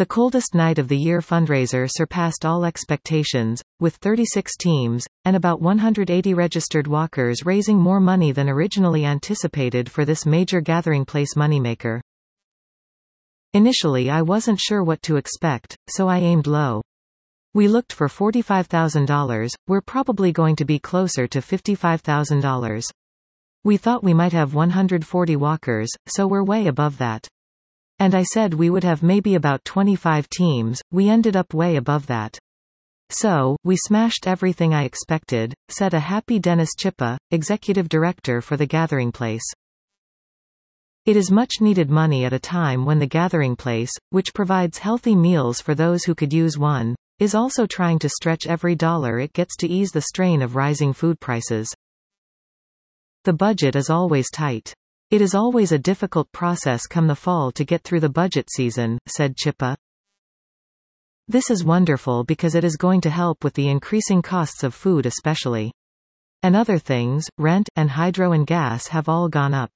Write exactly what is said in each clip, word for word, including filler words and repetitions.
The coldest night of the year fundraiser surpassed all expectations, with thirty-six teams, and about one hundred eighty registered walkers raising more money than originally anticipated for this major gathering place moneymaker. Initially I wasn't sure what to expect, so I aimed low. We looked for forty-five thousand dollars, we're probably going to be closer to fifty-five thousand dollars. We thought we might have one hundred forty walkers, so we're way above that. And I said we would have maybe about twenty-five teams, we ended up way above that. So, we smashed everything I expected, said a happy Dennis Chippa, executive director for the Gathering Place. It is much needed money at a time when the Gathering Place, which provides healthy meals for those who could use one, is also trying to stretch every dollar it gets to ease the strain of rising food prices. The budget is always tight. It is always a difficult process come the fall to get through the budget season, said Chippa. This is wonderful because it is going to help with the increasing costs of food especially. And other things, rent, and hydro and gas have all gone up.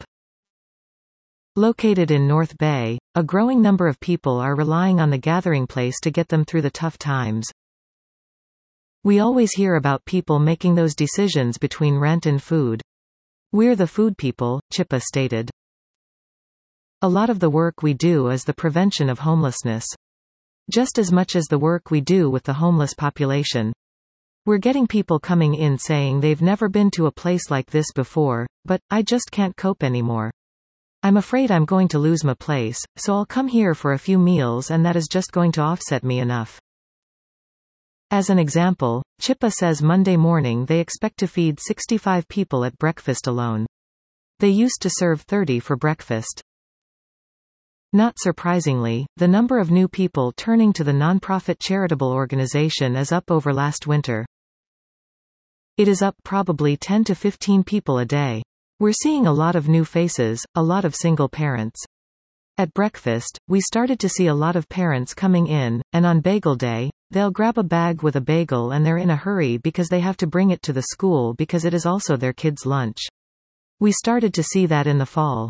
Located in North Bay, a growing number of people are relying on the Gathering Place to get them through the tough times. We always hear about people making those decisions between rent and food. We're the food people, Chippa stated. A lot of the work we do is the prevention of homelessness. Just as much as the work we do with the homeless population. We're getting people coming in saying they've never been to a place like this before, but, I just can't cope anymore. I'm afraid I'm going to lose my place, so I'll come here for a few meals and that is just going to offset me enough. As an example, Chippa says Monday morning they expect to feed sixty-five people at breakfast alone. They used to serve thirty for breakfast. Not surprisingly, the number of new people turning to the nonprofit charitable organization is up over last winter. It is up probably ten to fifteen people a day. We're seeing a lot of new faces, a lot of single parents. At breakfast, we started to see a lot of parents coming in, and on bagel day, they'll grab a bag with a bagel and they're in a hurry because they have to bring it to the school because it is also their kids' lunch. We started to see that in the fall.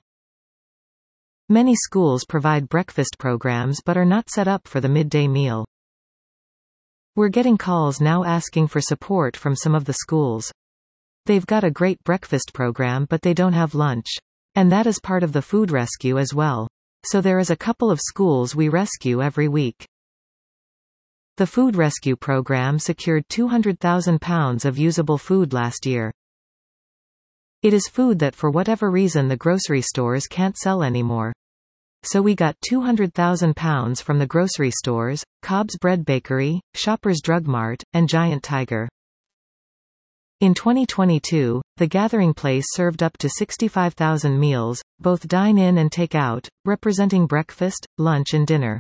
Many schools provide breakfast programs but are not set up for the midday meal. We're getting calls now asking for support from some of the schools. They've got a great breakfast program but they don't have lunch. And that is part of the food rescue as well. So there is a couple of schools we rescue every week. The food rescue program secured two hundred thousand pounds of usable food last year. It is food that for whatever reason the grocery stores can't sell anymore. So we got two hundred thousand pounds from the grocery stores, Cobb's Bread Bakery, Shoppers Drug Mart, and Giant Tiger. In twenty twenty-two, the Gathering Place served up to sixty-five thousand meals, both dine-in and take-out, representing breakfast, lunch and dinner.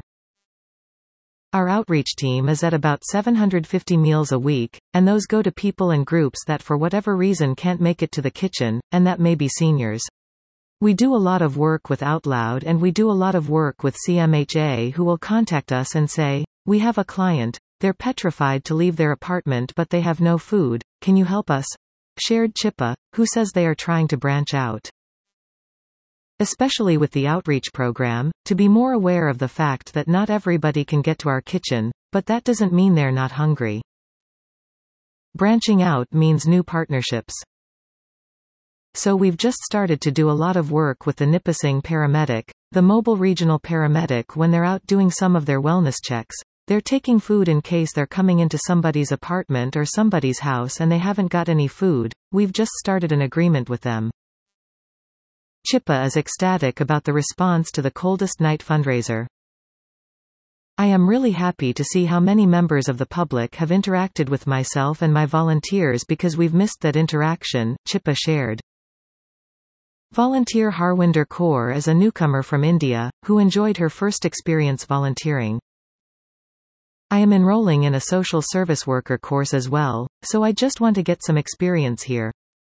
Our outreach team is at about seven hundred fifty meals a week, and those go to people and groups that for whatever reason can't make it to the kitchen, and that may be seniors. We do a lot of work with Out Loud and we do a lot of work with C M H A who will contact us and say, we have a client, they're petrified to leave their apartment but they have no food, can you help us? Shared Chippa, who says they are trying to branch out. Especially with the outreach program, to be more aware of the fact that not everybody can get to our kitchen, but that doesn't mean they're not hungry. Branching out means new partnerships. So we've just started to do a lot of work with the Nipissing paramedic, the mobile regional paramedic when they're out doing some of their wellness checks. They're taking food in case they're coming into somebody's apartment or somebody's house and they haven't got any food. We've just started an agreement with them. Chippa is ecstatic about the response to the Coldest Night fundraiser. I am really happy to see how many members of the public have interacted with myself and my volunteers because we've missed that interaction, Chippa shared. Volunteer Harwinder Kaur is a newcomer from India, who enjoyed her first experience volunteering. I am enrolling in a social service worker course as well, so I just want to get some experience here.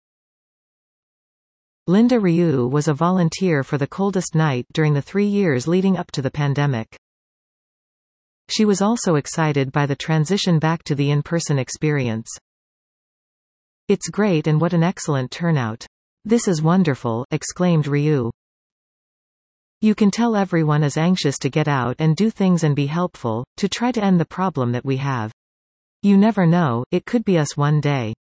Linda Ryu was a volunteer for the Coldest Night during the three years leading up to the pandemic. She was also excited by the transition back to the in-person experience. It's great and what an excellent turnout. This is wonderful, exclaimed Ryu. You can tell everyone is anxious to get out and do things and be helpful, to try to end the problem that we have. You never know, it could be us one day.